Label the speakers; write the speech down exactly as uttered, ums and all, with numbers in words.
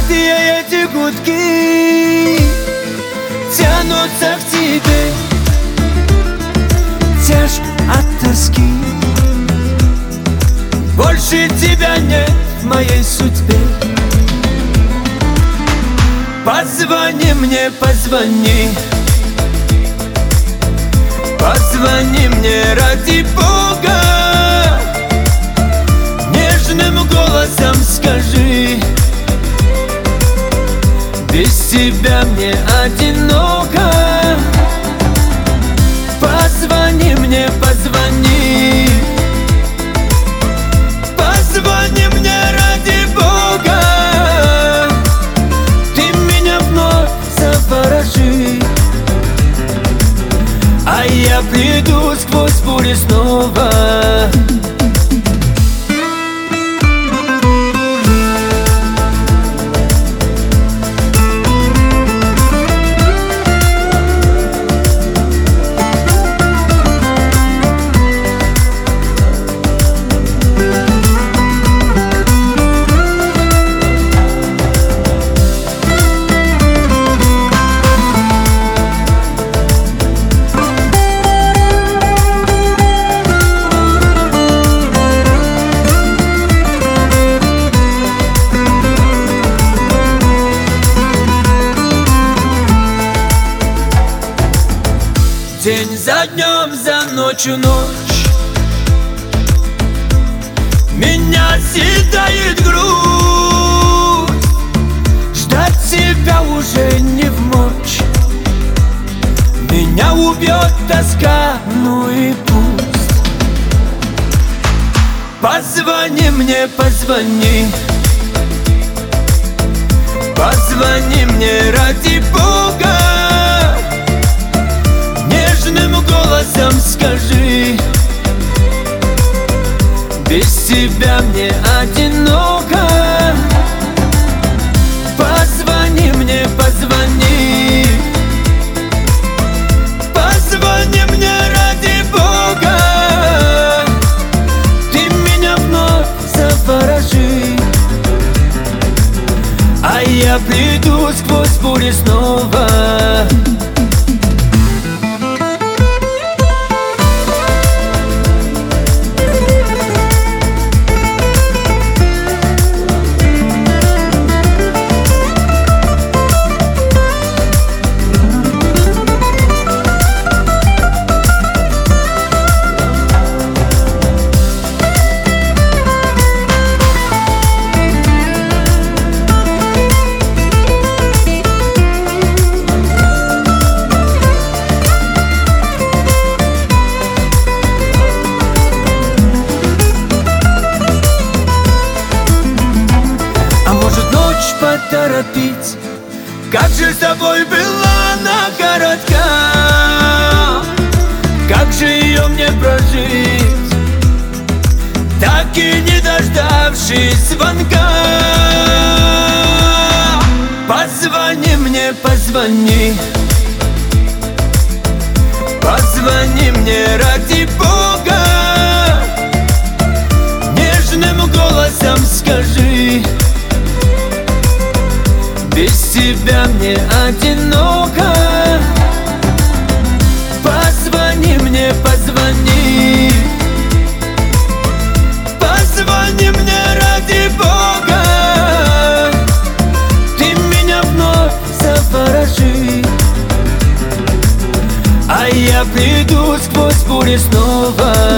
Speaker 1: Каждые эти гудки тянутся к тебе, тяжко от тоски. Больше тебя нет в моей судьбе. Позвони мне, позвони, позвони мне ради Бога. Нежным голосом скажи: без тебя мне одиноко. Позвони мне, позвони, позвони мне ради Бога. Ты меня вновь заворожи, а я приду сквозь бури снова. День за днем, за ночью ночь, меня съедает грусть. Ждать тебя уже не вмочь, меня убьет тоска, ну и пусть. Позвони мне, позвони, позвони мне ради Бога. Нежным голосом скажи: без тебя мне одиноко. Позвони мне, позвони, позвони мне ради Бога. Ты меня вновь заворожи, а я приду сквозь бури снова. Поторопить, как же с тобой была она коротка, как же ее мне прожить, так и не дождавшись звонка. Позвони мне, позвони, позвони мне ради Бога. Нежным голосом скажи: без тебя мне одиноко. Позвони мне, позвони, позвони мне ради Бога. Ты меня вновь заворожи, а я приду сквозь бури снова.